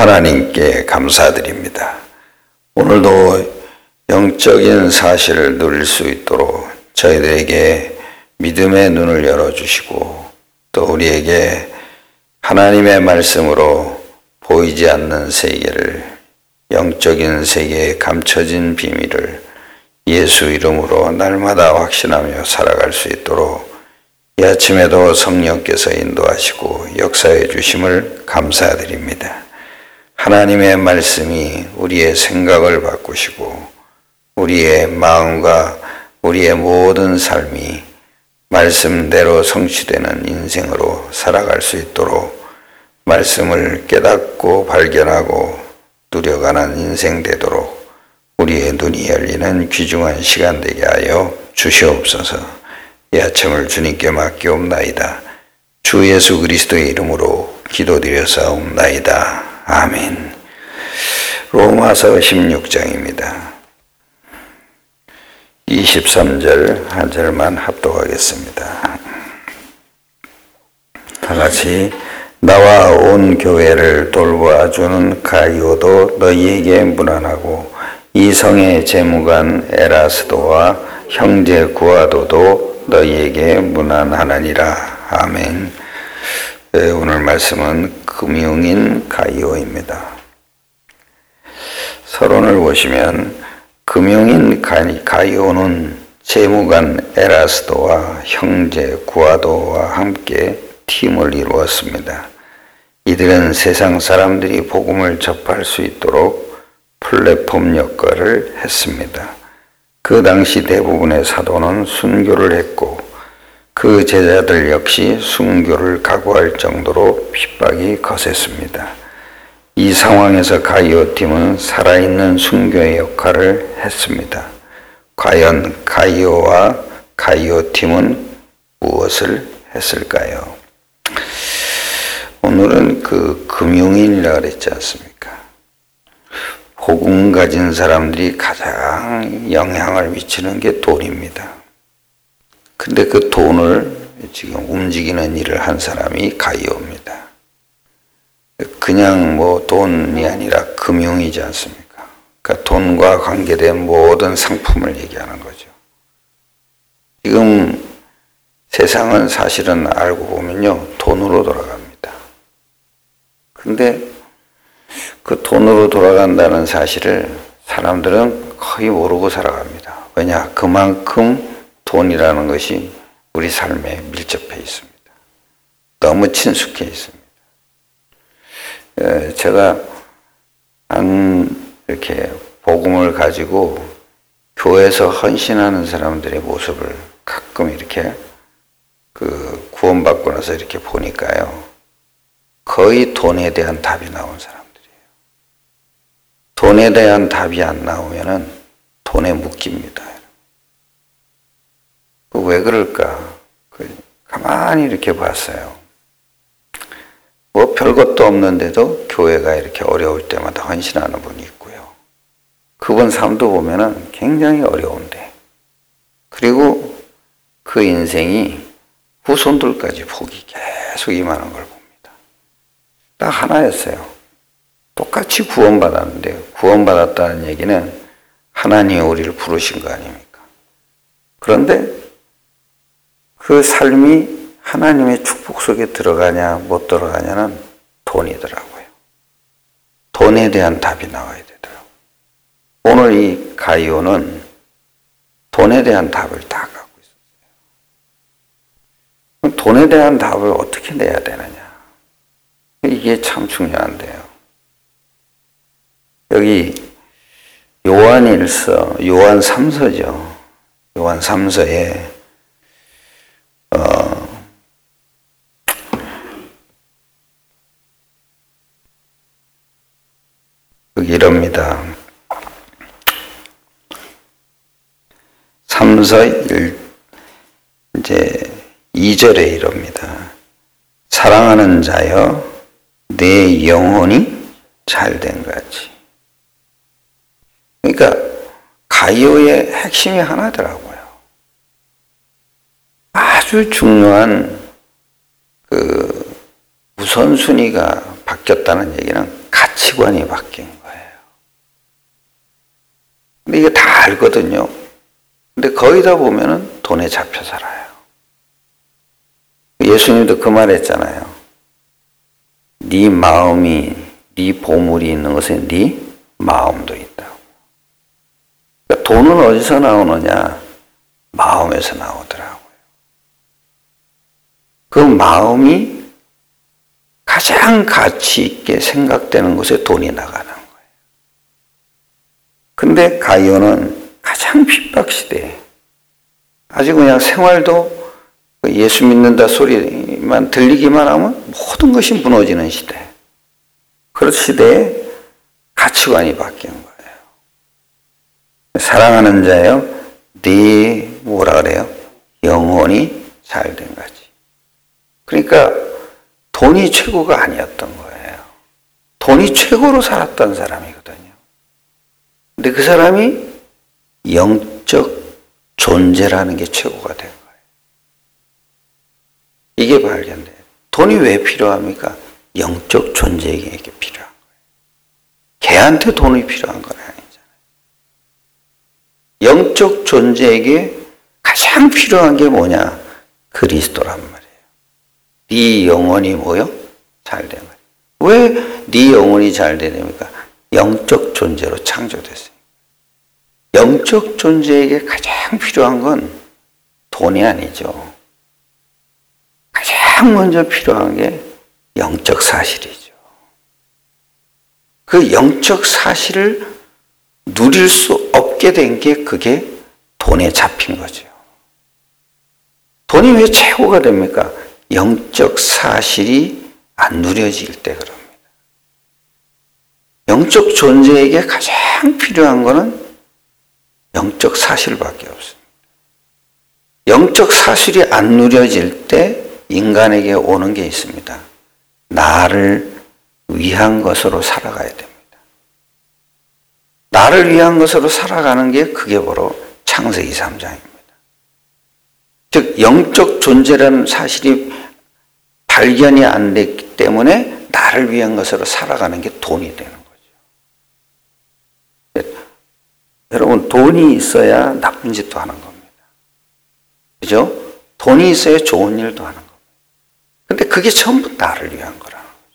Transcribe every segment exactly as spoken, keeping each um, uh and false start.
하나님께 감사드립니다. 오늘도 영적인 사실을 누릴 수 있도록 저희들에게 믿음의 눈을 열어주시고 또 우리에게 하나님의 말씀으로 보이지 않는 세계를, 영적인 세계에 감춰진 비밀을 예수 이름으로 날마다 확신하며 살아갈 수 있도록 이 아침에도 성령께서 인도하시고 역사해 주심을 감사드립니다. 하나님의 말씀이 우리의 생각을 바꾸시고 우리의 마음과 우리의 모든 삶이 말씀대로 성취되는 인생으로 살아갈 수 있도록 말씀을 깨닫고 발견하고 누려가는 인생 되도록 우리의 눈이 열리는 귀중한 시간 되게 하여 주시옵소서. 이 아침을 주님께 맡기옵나이다. 주 예수 그리스도의 이름으로 기도드려사옵나이다. 아멘. 로마서 십육 장입니다. 이십삼 절 한 절만 합독하겠습니다. 다 같이 나와 온 교회를 돌보아주는 가이오도 너희에게 문안하고 이성의 재무관 에라스도와 형제 구아도도 너희에게 문안하느니라. 아멘. 네, 오늘 말씀은 금융인 가이오입니다. 서론을 보시면 금융인 가이오는 재무관 에라스도와 형제 구아도와 함께 팀을 이루었습니다. 이들은 세상 사람들이 복음을 접할 수 있도록 플랫폼 역할을 했습니다. 그 당시 대부분의 사도는 순교를 했고 그 제자들 역시 순교를 각오할 정도로 핍박이 거셌습니다. 이 상황에서 가이오 팀은 살아있는 순교의 역할을 했습니다. 과연 가이오와 가이오 팀은 무엇을 했을까요? 오늘은 그 금융인이라고 그랬지 않습니까? 복음 가진 사람들이 가장 영향을 미치는 게 돈입니다. 근데 그 돈을 지금 움직이는 일을 한 사람이 가이오입니다. 그냥 뭐 돈이 아니라 금융이지 않습니까? 그러니까 돈과 관계된 모든 상품을 얘기하는 거죠. 지금 세상은 사실은 알고 보면요, 돈으로 돌아갑니다. 근데 그 돈으로 돌아간다는 사실을 사람들은 거의 모르고 살아갑니다. 왜냐? 그만큼 돈이라는 것이 우리 삶에 밀접해 있습니다. 너무 친숙해 있습니다. 제가 한 이렇게 복음을 가지고 교회에서 헌신하는 사람들의 모습을 가끔 이렇게 그 구원받고 나서 이렇게 보니까요, 거의 돈에 대한 답이 나온 사람들이에요. 돈에 대한 답이 안 나오면은 돈에 묶입니다. 왜 그럴까? 가만히 이렇게 봤어요. 뭐 별것도 없는데도 교회가 이렇게 어려울 때마다 헌신하는 분이 있고요. 그분 삶도 보면은 굉장히 어려운데, 그리고 그 인생이 후손들까지 복이 계속 임하는 걸 봅니다. 딱 하나였어요. 똑같이 구원받았는데, 구원받았다는 얘기는 하나님이 우리를 부르신 거 아닙니까? 그런데 그 삶이 하나님의 축복 속에 들어가냐 못 들어가냐는 돈이더라고요. 돈에 대한 답이 나와야 되더라고요. 오늘 이 가이오는 돈에 대한 답을 다 갖고 있었어요. 돈에 대한 답을 어떻게 내야 되느냐? 이게 참 중요한데요. 여기 요한일서, 요한 삼서죠. 요한 삼서에 어, 이럽니다. 삼서 일, 이제 이 절에 이럽니다. 사랑하는 자여, 내 영혼이 잘된 같이. 그러니까 가이오의 핵심이 하나더라고요. 아주 중요한 그 우선순위가 바뀌었다는 얘기는 가치관이 바뀐 거예요. 근데 이게 다 알거든요. 근데 거의 다 보면은 돈에 잡혀 살아요. 예수님도 그 말 했잖아요. 네 마음이, 네 보물이 있는 것에 네 마음도 있다고. 그러니까 돈은 어디서 나오느냐? 마음에서 나오더라고요. 그 마음이 가장 가치 있게 생각되는 곳에 돈이 나가는 거예요. 근데 가룟은 가장 핍박시대에 아주 그냥 생활도 예수 믿는다 소리만 들리기만 하면 모든 것이 무너지는 시대. 그런 시대에 가치관이 바뀐 거예요. 사랑하는 자여, 네 뭐라 그래요? 영혼이 잘된 거지. 그러니까 돈이 최고가 아니었던 거예요. 돈이 최고로 살았던 사람이거든요. 근데 그 사람이 영적 존재라는 게 최고가 된 거예요. 이게 발견돼요. 돈이 왜 필요합니까? 영적 존재에게 필요한 거예요. 걔한테 돈이 필요한 건 아니잖아요. 영적 존재에게 가장 필요한 게 뭐냐? 그리스도란 말이에요. 네 영혼이 뭐요? 잘된 거예요. 왜 네 영혼이 잘 되냐니까 영적 존재로 창조됐어요. 영적 존재에게 가장 필요한 건 돈이 아니죠. 가장 먼저 필요한 게 영적 사실이죠. 그 영적 사실을 누릴 수 없게 된 게 그게 돈에 잡힌 거죠. 돈이 왜 최고가 됩니까? 영적 사실이 안 누려질 때 그럽니다. 영적 존재에게 가장 필요한 것은 영적 사실밖에 없습니다. 영적 사실이 안 누려질 때 인간에게 오는 게 있습니다. 나를 위한 것으로 살아가야 됩니다. 나를 위한 것으로 살아가는 게 그게 바로 창세기 삼 장입니다. 즉 영적 존재라는 사실이 발견이 안 됐기 때문에 나를 위한 것으로 살아가는 게 돈이 되는 거죠. 여러분 돈이 있어야 나쁜 짓도 하는 겁니다. 그죠? 돈이 있어야 좋은 일도 하는 겁니다. 근데 그게 전부 나를 위한 거라는 거죠.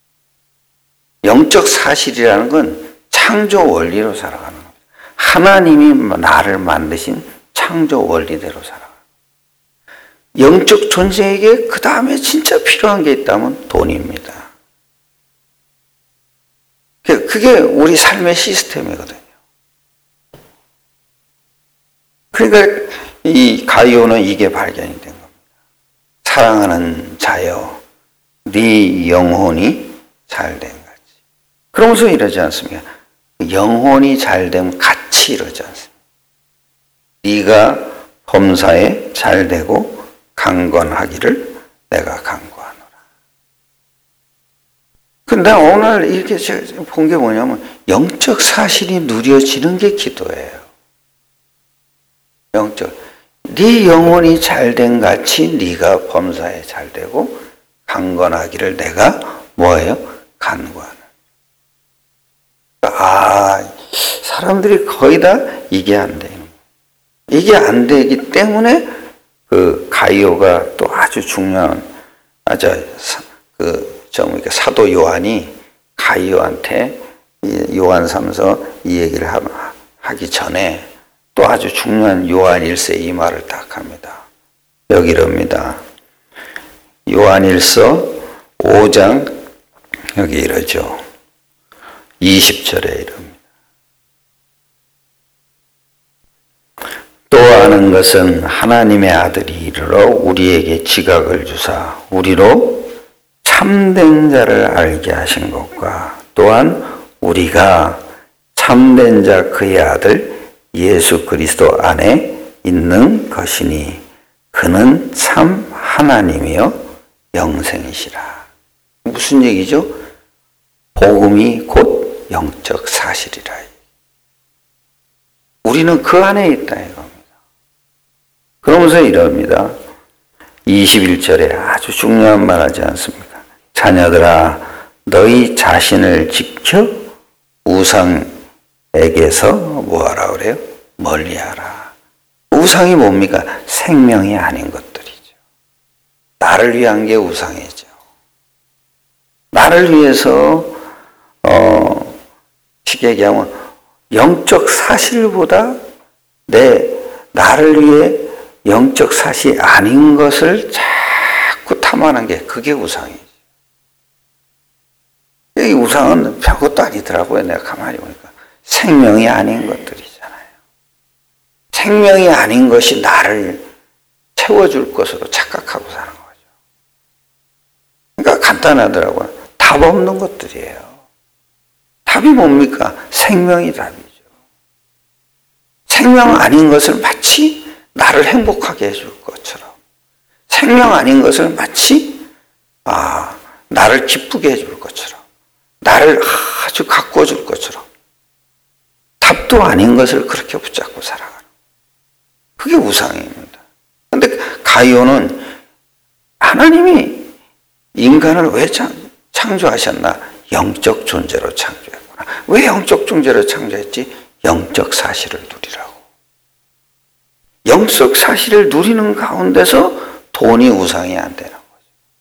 영적 사실이라는 건 창조 원리로 살아가는 겁니다. 하나님이 나를 만드신 창조 원리대로 살아가는 겁니다. 영적 존재에게 그 다음에 진짜 필요한 게 있다면 돈입니다. 그게 우리 삶의 시스템이거든요. 그러니까 이 가룟은 이게 발견이 된 겁니다. 사랑하는 자여, 네 영혼이 잘된 거지. 그러면서 이러지 않습니까? 영혼이 잘됨 같이 이러지 않습니까? 네가 범사에 잘되고 강건하기를 내가 간구하노라. 근데 오늘 이렇게 제가 본 게 뭐냐면 영적 사실이 누려지는 게 기도예요. 영적. 네 영혼이 잘된 같이 네가 범사에 잘되고 강건하기를 내가 뭐예요? 간구하는. 아, 사람들이 거의 다 이게 안 되는 거예요. 이게 안 되기 때문에 그 가룟가 또 아주 중요한 아주 그 좀 사도 요한이 가룟한테 요한 삼서 이 얘기를 하기 전에 또 아주 중요한 요한 일서 이 말을 딱 합니다. 여기 이럽니다. 요한 일서 오 장 여기 이러죠. 이십 절에 이릅니다. 또 아는 것은 하나님의 아들이 이르러 우리에게 지각을 주사 우리로 참된 자를 알게 하신 것과 또한 우리가 참된 자 그의 아들 예수 그리스도 안에 있는 것이니 그는 참 하나님이요 영생이시라. 무슨 얘기죠? 복음이 곧 영적 사실이라. 우리는 그 안에 있다 이겁니다. 그러면서 이럽니다. 이십일 절에 아주 중요한 말 하지 않습니까? 자녀들아 너희 자신을 지켜 우상에게서 뭐하라 그래요? 멀리하라. 우상이 뭡니까? 생명이 아닌 것들이죠. 나를 위한 게 우상이죠. 나를 위해서 어, 쉽게 얘기하면 영적 사실보다 내 나를 위해 영적 사실이 아닌 것을 자꾸 탐하는 게 그게 우상이죠. 이 우상은 별것도 아니더라고요. 내가 가만히 보니까 생명이 아닌 것들이잖아요. 생명이 아닌 것이 나를 채워줄 것으로 착각하고 사는 거죠. 그러니까 간단하더라고요. 답 없는 것들이에요. 답이 뭡니까? 생명이 답이죠. 생명 아닌 것을 마치 나를 행복하게 해줄 것처럼, 생명 아닌 것을 마치 아 나를 기쁘게 해줄 것처럼, 나를 아주 가꿔줄 것처럼, 답도 아닌 것을 그렇게 붙잡고 살아가는, 그게 우상입니다. 그런데 가이오는 하나님이 인간을 왜 창조하셨나? 영적 존재로 창조했구나. 왜 영적 존재로 창조했지? 영적 사실을 누리라고. 영적 사실을 누리는 가운데서 돈이 우상이 안 되는 거죠.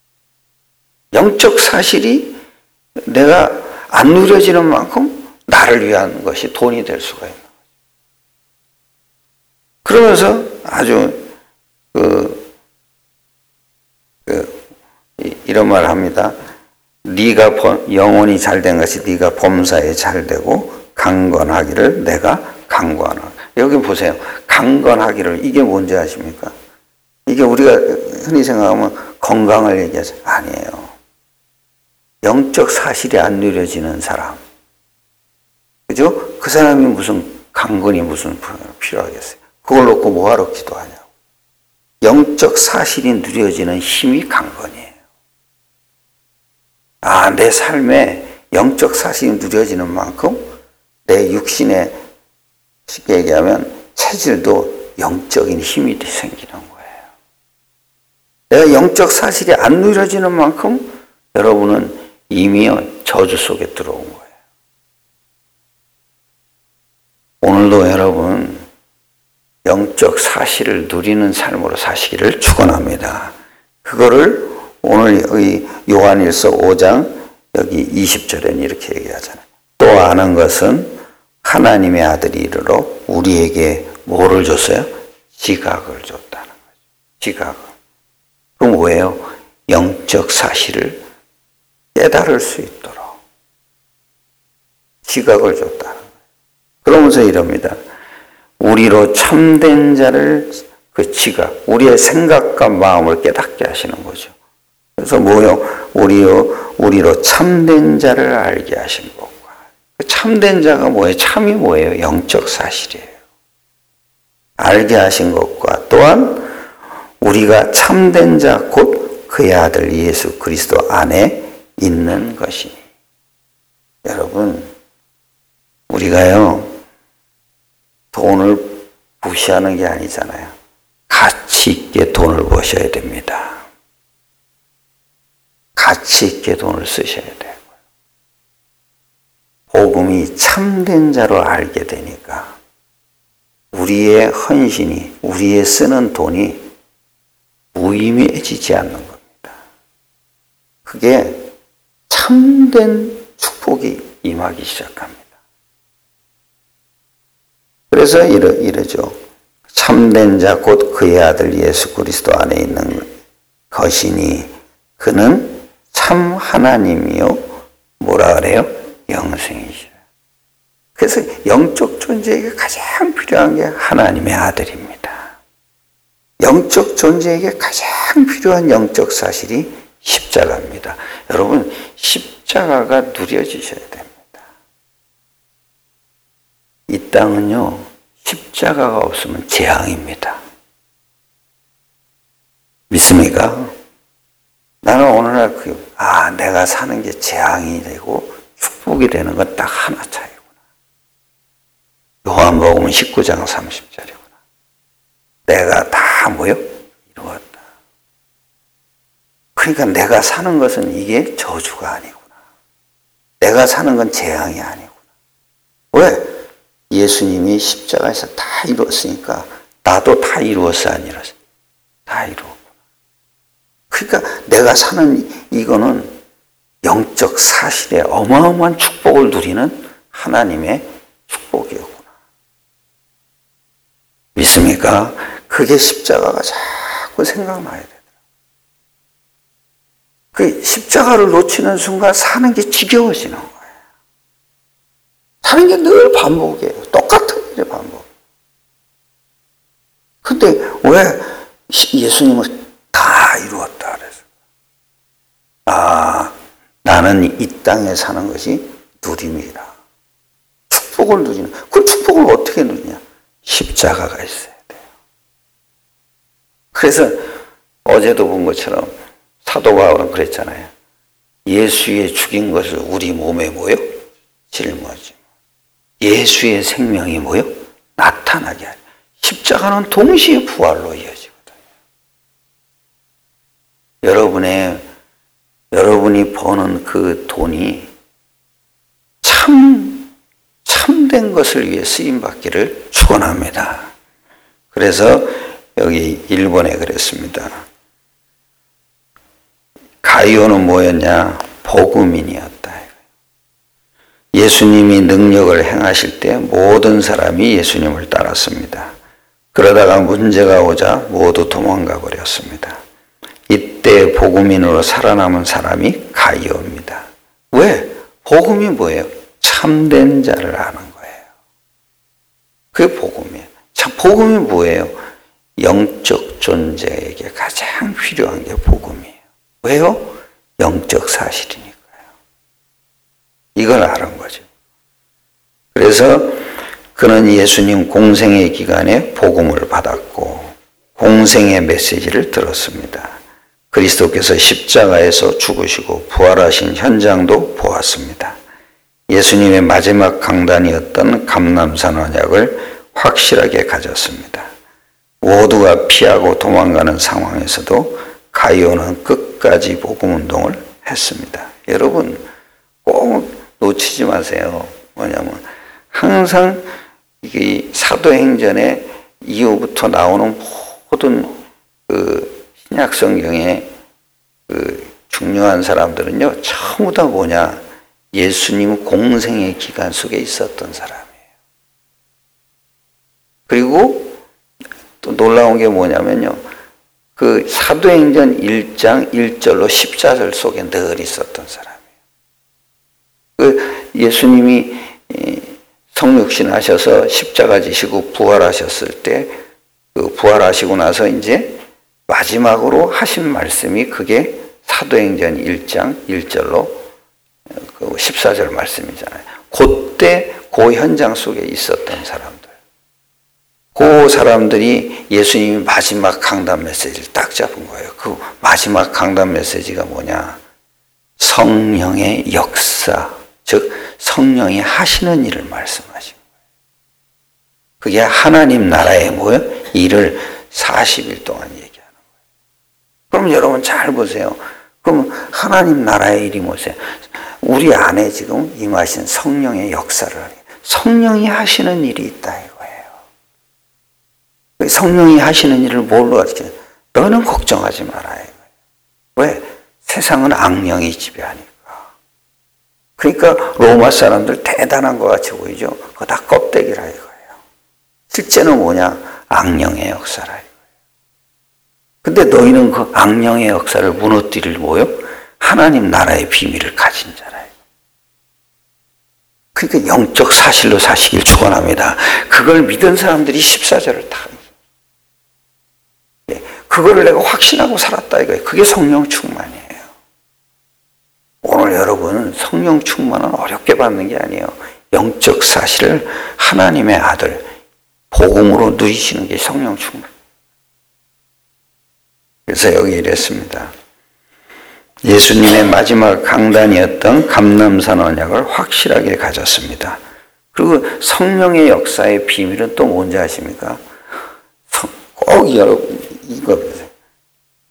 영적 사실이 내가 안 누려지는 만큼 나를 위한 것이 돈이 될 수가 있는 거죠. 그러면서 아주 그, 그 이런 말을 합니다. 네가 영혼이 잘된 것이 네가 범사에 잘되고 강건하기를 내가 강건하라. 여기 보세요. 강건하기를, 이게 뭔지 아십니까? 이게 우리가 흔히 생각하면 건강을 얘기하죠. 아니에요. 영적 사실이 안 누려지는 사람, 그죠? 그 사람이 무슨 강건이 무슨 필요하겠어요? 그걸 놓고 뭐하러 기도하냐고. 영적 사실이 누려지는 힘이 강건이에요. 아, 내 삶에 영적 사실이 누려지는 만큼 내 육신에 쉽게 얘기하면 체질도 영적인 힘이 생기는 거예요. 내가 영적 사실이 안 누려지는 만큼 여러분은 이미 저주 속에 들어온 거예요. 오늘도 여러분 영적 사실을 누리는 삶으로 사시기를 축원합니다. 그거를 오늘 이 요한일서 오 장 여기 이십 절에는 이렇게 얘기하잖아요. 또 아는 것은 하나님의 아들이 이르러 우리에게 뭐를 줬어요? 지각을 줬다는 거죠. 지각을. 그럼 뭐예요? 영적 사실을 깨달을 수 있도록 지각을 줬다는 거예요. 그러면서 이럽니다. 우리로 참된 자를, 그 지각, 우리의 생각과 마음을 깨닫게 하시는 거죠. 그래서 뭐요? 우리요, 우리로 참된 자를 알게 하신 것과. 참된 자가 뭐예요? 참이 뭐예요? 영적 사실이에요. 알게 하신 것과 또한 우리가 참된 자 곧 그의 아들 예수 그리스도 안에 있는 것이니. 여러분, 우리가요 돈을 무시하는 게 아니잖아요. 가치 있게 돈을 버셔야 됩니다. 가치 있게 돈을 쓰셔야 돼요. 복음이 참된 자로 알게 되니까 우리의 헌신이, 우리의 쓰는 돈이 무의미해지지 않는 겁니다. 그게 참된 축복이 임하기 시작합니다. 그래서 이러, 이러죠. 참된 자 곧 그의 아들 예수 그리스도 안에 있는 것이니 그는 참 하나님이요 뭐라 그래요? 영생이시라. 그래서 영적 존재에게 가장 필요한 게 하나님의 아들입니다. 영적 존재에게 가장 필요한 영적 사실이 십자가입니다. 여러분, 십자가가 누려지셔야 됩니다. 이 땅은요, 십자가가 없으면 재앙입니다. 믿습니까? 나는 오늘날 그, 아, 내가 사는 게 재앙이 되고 축복이 되는 건 딱 하나 차이구나. 요한복음 십구 장 삼십 절이구나. 내가 다 뭐요? 이루었다. 그러니까 내가 사는 것은 이게 저주가 아니구나. 내가 사는 건 재앙이 아니구나. 왜? 예수님이 십자가에서 다 이루었으니까 나도 다 이루었어, 안 이루었어? 다 이루었구나. 그러니까 내가 사는 이거는 영적 사실에 어마어마한 축복을 누리는 하나님의 축복이었구나. 믿습니까? 그게 십자가가 자꾸 생각나야 되더라. 그 십자가를 놓치는 순간 사는 게 지겨워지는 거예요. 사는 게 늘 반복이에요. 똑같은 일의 반복. 근데 왜 예수님은 다 이루었다 그래서? 아, 나는 이 땅에 사는 것이 누림이다. 축복을 누리는. 그 축복을 어떻게 누리냐? 십자가가 있어야 돼요. 그래서 어제도 본 것처럼 사도 바울은 그랬잖아요. 예수의 죽인 것을 우리 몸에 뭐요? 짊어지고 예수의 생명이 뭐요? 나타나게 하려. 십자가는 동시에 부활로 이어지거든요. 여러분의 여러분이 버는 그 돈이 참 참된 것을 위해 쓰임 받기를 축원합니다. 그래서 여기 일 번에 그랬습니다. 가이오는 뭐였냐? 복음인이었다. 예수님이 능력을 행하실 때 모든 사람이 예수님을 따랐습니다. 그러다가 문제가 오자 모두 도망가 버렸습니다. 이때 복음인으로 살아남은 사람이 가이오입니다. 왜? 복음이 뭐예요? 참된 자를 아는 거예요. 그게 복음이에요. 참, 복음이 뭐예요? 영적 존재에게 가장 필요한 게 복음이에요. 왜요? 영적 사실이니까요. 이걸 아는 거죠. 그래서 그는 예수님 공생의 기간에 복음을 받았고 공생의 메시지를 들었습니다. 그리스도께서 십자가에서 죽으시고 부활하신 현장도 보았습니다. 예수님의 마지막 강단이었던 감람산 언약을 확실하게 가졌습니다. 모두가 피하고 도망가는 상황에서도 가이오는 끝까지 복음 운동을 했습니다. 여러분 꼭 놓치지 마세요. 뭐냐면 항상 이 사도행전의 이후부터 나오는 모든 그 신약 성경의 그 중요한 사람들은요 전부 다 뭐냐? 예수님 공생의 기간 속에 있었던 사람이에요. 그리고 또 놀라운 게 뭐냐면요. 그 사도행전 일 장 일 절로 십사 절 속에 늘 있었던 사람이에요. 그 예수님이 성육신 하셔서 십자가 지시고 부활하셨을 때 그 부활하시고 나서 이제 마지막으로 하신 말씀이 그게 사도행전 일 장 일 절로 그 십사 절 말씀이잖아요. 그때 그 현장 속에 있었던 사람들. 그 사람들이 예수님이 마지막 강단 메시지를 딱 잡은 거예요. 그 마지막 강단 메시지가 뭐냐? 성령의 역사, 즉 성령이 하시는 일을 말씀하신 거예요. 그게 하나님 나라의 뭐예요? 일을 사십 일 동안 얘기하는 거예요. 그럼 여러분 잘 보세요. 그럼 하나님 나라의 일이 뭐세요? 우리 안에 지금 임하신 성령의 역사를 하는 거예요. 성령이 하시는 일이 있다 이거예요. 성령이 하시는 일을 뭘로 하지? 너는 걱정하지 마라 이거예요. 왜? 세상은 악령이 지배하니까. 그러니까 로마 사람들 대단한 것 같이 보이죠? 그거 다 껍데기라 이거예요. 실제는 뭐냐? 악령의 역사라 이거예요. 근데 너희는 그 악령의 역사를 무너뜨릴 뭐요? 하나님 나라의 비밀을 가진 자라. 그러니까 영적 사실로 사시길 축원합니다. 그걸 믿은 사람들이 십사 절을 다 그거를 내가 확신하고 살았다 이거예요. 그게 성령 충만이에요. 오늘 여러분은 성령 충만은 어렵게 받는 게 아니에요. 영적 사실을 하나님의 아들 복음으로 누리시는 게 성령 충만. 그래서 여기 이랬습니다. 예수님의 마지막 강단이었던 감람산 언약을 확실하게 가졌습니다. 그리고 성령의 역사의 비밀은 또 뭔지 아십니까? 꼭 여러분 이거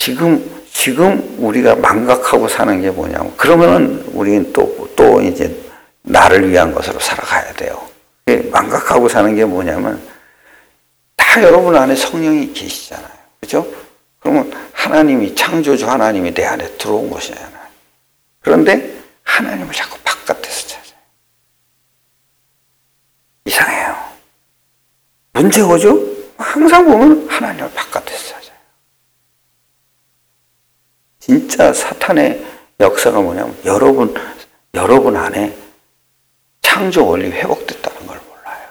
지금 지금 우리가 망각하고 사는 게 뭐냐고. 그러면은 우리는 또 또 이제 나를 위한 것으로 살아가야 돼요. 망각하고 사는 게 뭐냐면 다 여러분 안에 성령이 계시잖아요. 그죠? 그러면 하나님이, 창조주 하나님이 내 안에 들어온 것이잖아요. 그런데 하나님을 자꾸 바깥에서 찾아요. 이상해요. 문제가 뭐죠? 항상 보면 하나님을 바깥에서 찾아요. 진짜 사탄의 역사가 뭐냐면 여러분, 여러분 안에 창조 원리 회복됐다는 걸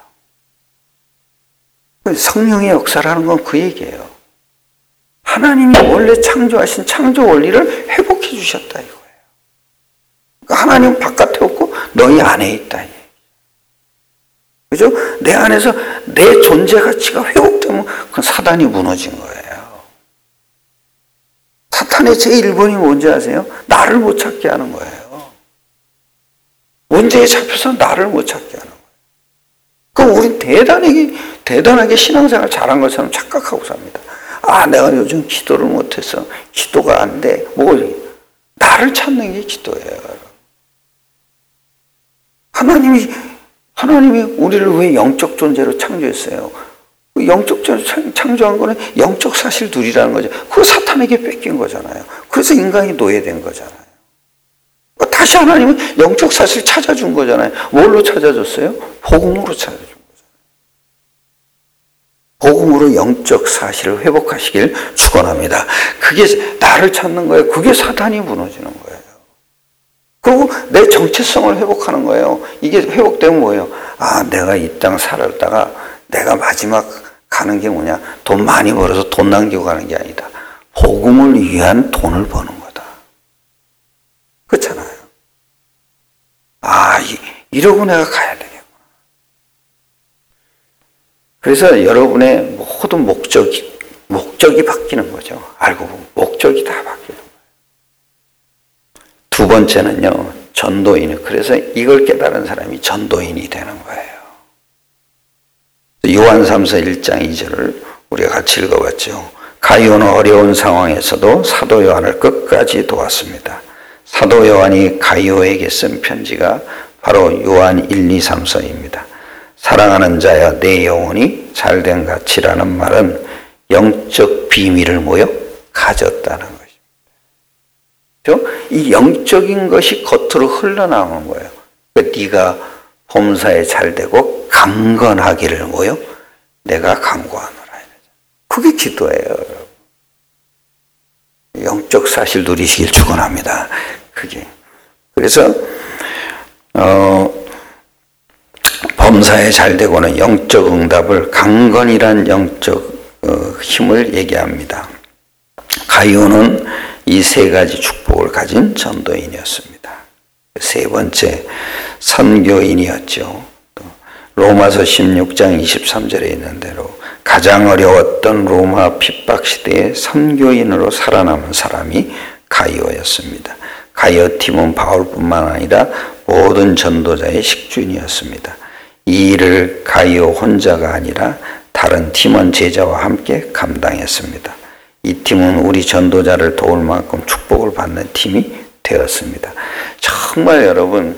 몰라요. 성령의 역사라는 건 그 얘기예요. 하나님이 원래 창조하신 창조 원리를 회복해 주셨다 이거예요. 그러니까 하나님은 바깥에 없고 너희 안에 있다. 그죠? 내 안에서 내 존재 가치가 회복되면 그건 사단이 무너진 거예요. 사탄의 제일 번이 뭔지 아세요? 나를 못 찾게 하는 거예요. 문제에 잡혀서 나를 못 찾게 하는 거예요. 그럼 우린 대단하게, 대단하게 신앙생활 잘한 것처럼 착각하고 삽니다. 아, 내가 요즘 기도를 못해서 기도가 안 돼. 뭐, 나를 찾는 게 기도예요. 하나님이, 하나님이 우리를 왜 영적 존재로 창조했어요? 영적 존재로 창조한 거는 영적 사실 둘이라는 거죠. 그거 사탄에게 뺏긴 거잖아요. 그래서 인간이 노예된 거잖아요. 다시 하나님은 영적 사실 찾아준 거잖아요. 뭘로 찾아줬어요? 복음으로 찾아준 거잖아요. 복음으로 영적 사실을 회복하시길 축원합니다. 그게 나를 찾는 거예요. 그게 사탄이 무너지는 거예요. 그리고 내 정체성을 회복하는 거예요. 이게 회복되면 뭐예요? 아, 내가 이 땅 살았다가 내가 마지막 가는 게 뭐냐? 돈 많이 벌어서 돈 남기고 가는 게 아니다. 복음을 위한 돈을 버는 거다. 그렇잖아요. 아, 이, 이러고 내가 가야 되겠구나. 그래서 여러분의 모든 목적이, 목적이 바뀌는 거죠. 알고 보면 목적이 다 바뀌는 거예요. 두 번째는요, 전도인. 그래서 이걸 깨달은 사람이 전도인이 되는 거예요. 요한삼서 일 장 이 절을 우리가 같이 읽어봤죠. 가룟은 어려운 상황에서도 사도 요한을 끝까지 도왔습니다. 사도 요한이 가룟에게 쓴 편지가 바로 요한 일, 이, 삼서입니다. 사랑하는 자여 내 영혼이 잘된 같이라는 말은 영적 비밀을 뭐요? 가졌다는 것입니다. 이 영적인 것이 겉으로 흘러나오는 거예요. 그러니까 네가 범사에 잘되고 강건하기를 뭐요? 내가 강구하노라. 그게 기도예요. 영적 사실 누리시길 축원합니다. 그게. 그래서 어, 범사에 잘되고는 영적 응답을 강건이란 영적 어, 힘을 얘기합니다. 가룟은 이 세 가지 축복을 가진 전도인이었습니다. 세 번째, 선교인이었죠. 로마서 십육 장 이십삼 절에 있는 대로 가장 어려웠던 로마 핍박 시대에 선교인으로 살아남은 사람이 가룟이었습니다. 가룟 팀은 바울뿐만 아니라 모든 전도자의 식주인이었습니다. 이 일을 가룟 혼자가 아니라 다른 팀원 제자와 함께 감당했습니다. 이 팀은 우리 전도자를 도울 만큼 축복을 받는 팀이 되었습니다. 정말 여러분,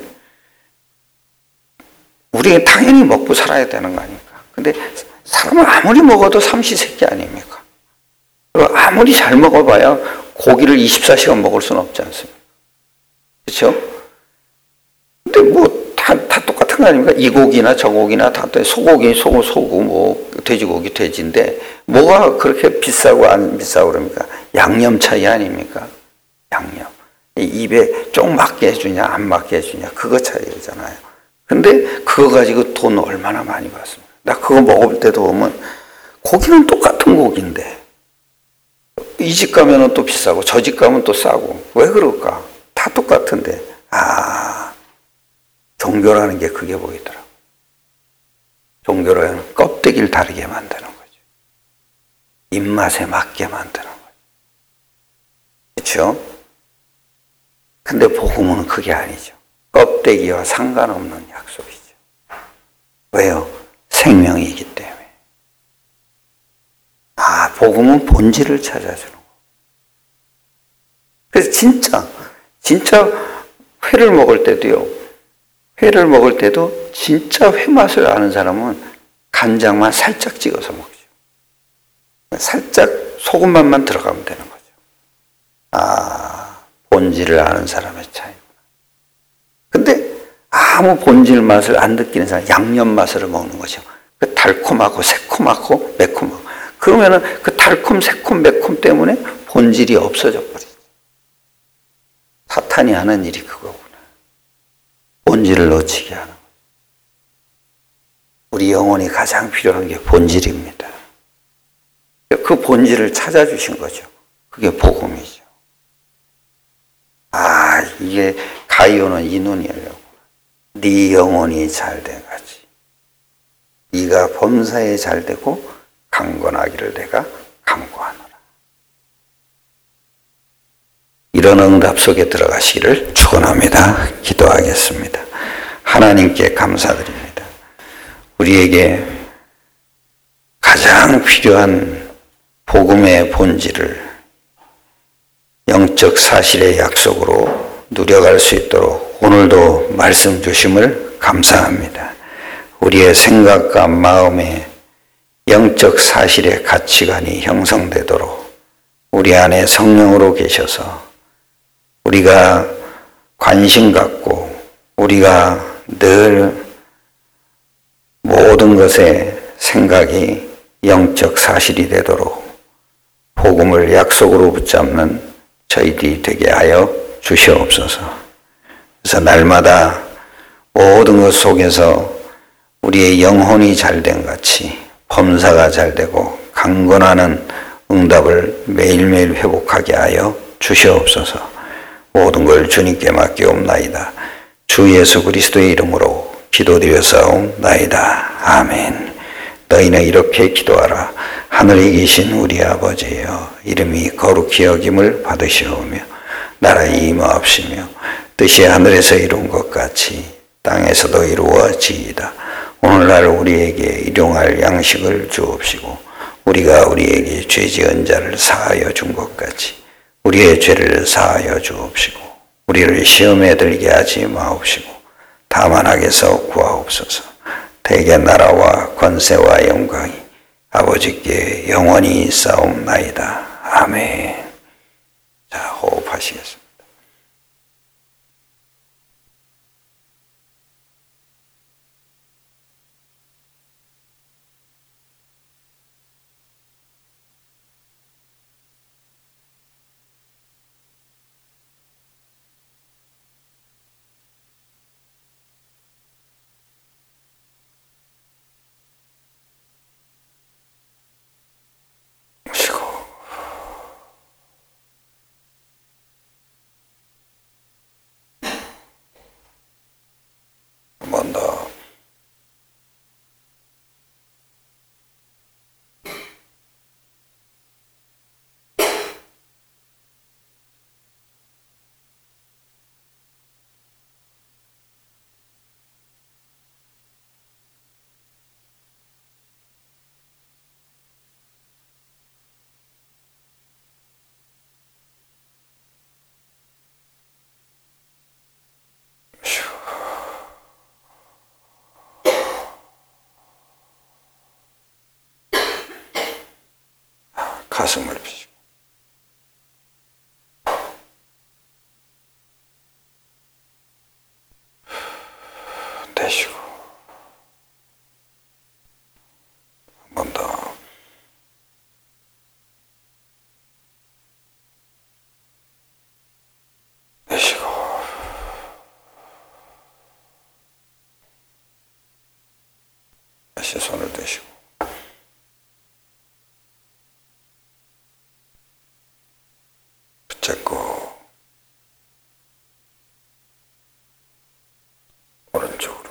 우리가 당연히 먹고 살아야 되는 거 아닙니까? 근데 사람은 아무리 먹어도 삼시세끼 아닙니까? 그리고 아무리 잘 먹어봐야 고기를 이십사 시간 먹을 수는 없지 않습니까? 그렇죠? 근데 뭐 다, 다 똑같은 거 아닙니까? 이 고기나 저 고기나 다 소고기, 소고, 소고, 뭐 돼지고기, 돼지인데 뭐가 그렇게 비싸고 안 비싸고 그럽니까? 양념 차이 아닙니까? 양념. 입에 쪽 맞게 해주냐 안 맞게 해주냐 그거 차이잖아요. 근데 그거 가지고 돈 얼마나 많이 받습니까? 나 그거 먹을 때도 보면 고기는 똑같은 고기인데 이 집 가면은 또 비싸고 저 집 가면 또 싸고 왜 그럴까? 다 똑같은데 아 종교라는 게 그게 보이더라고. 종교라는 껍데기를 다르게 만드는 거죠. 입맛에 맞게 만드는 거죠. 그렇죠? 근데 복음은 그게 아니죠. 껍데기와 상관없는 약속이죠. 왜요? 생명이기 때문에. 아, 복음은 본질을 찾아주는 거. 그래서 진짜, 진짜 회를 먹을 때도요, 회를 먹을 때도 진짜 회 맛을 아는 사람은 간장만 살짝 찍어서 먹죠. 살짝 소금만만 들어가면 되는 거죠. 아, 본질을 아는 사람의 차이구나. 근데 아무 본질 맛을 안 느끼는 사람, 양념 맛으로 먹는 거죠. 그 달콤하고 새콤하고 매콤하고. 그러면은 그 달콤, 새콤, 매콤 때문에 본질이 없어져 버리죠. 사탄이 하는 일이 그거구나. 본질을 놓치게 하는 거죠. 우리 영혼이 가장 필요한 게 본질입니다. 그 본질을 찾아주신 거죠. 그게 복음이죠. 아, 이게 가이오는 이 눈이려고. 네 영혼이 잘된 같이 네가 범사에 잘되고 강건하기를 내가 간구하노라. 이런 응답 속에 들어가시기를 축원합니다. 기도하겠습니다. 하나님께 감사드립니다. 우리에게 가장 필요한 복음의 본질을 영적 사실의 약속으로 누려갈 수 있도록 오늘도 말씀 주심을 감사합니다. 우리의 생각과 마음에 영적 사실의 가치관이 형성되도록 우리 안에 성령으로 계셔서 우리가 관심 갖고 우리가 늘 모든 것에 생각이 영적 사실이 되도록 복음을 약속으로 붙잡는 저희들이 되게 하여 주시옵소서. 그래서 날마다 모든 것 속에서 우리의 영혼이 잘된 같이 범사가 잘되고 강건하는 응답을 매일매일 회복하게 하여 주시옵소서. 모든 걸 주님께 맡기옵나이다. 주 예수 그리스도의 이름으로 기도드렸사옵나이다. 아멘. 너희는 이렇게 기도하라. 하늘에 계신 우리 아버지여, 이름이 거룩히 여김을 받으시오며 나라의 임하옵시며 뜻이 하늘에서 이룬 것 같이 땅에서도 이루어지이다. 오늘날 우리에게 일용할 양식을 주옵시고 우리가 우리에게 죄 지은 자를 사하여 준 것 같이 우리의 죄를 사하여 주옵시고 우리를 시험에 들게 하지 마옵시고 다만 악에서 구하옵소서. 대개 나라와 권세와 영광이 아버지께 영원히 있사옵나이다. 아멘. 자, 호흡하시겠습니다. 한 번 더. 가슴을 펴시고 내쉬고 한 번 더. 내쉬고 다시 손을 대시고 붙잡고 오른쪽으로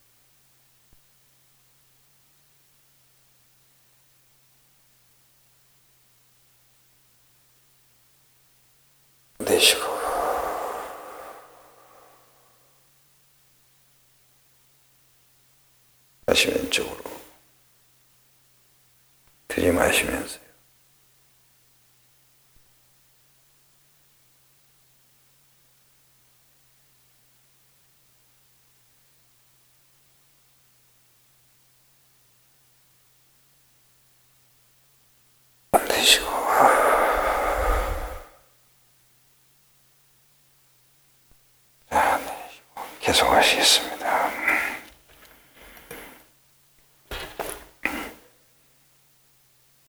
내쉬고 다시 왼쪽으로 들이마시면서요. 계속 하시겠습니다.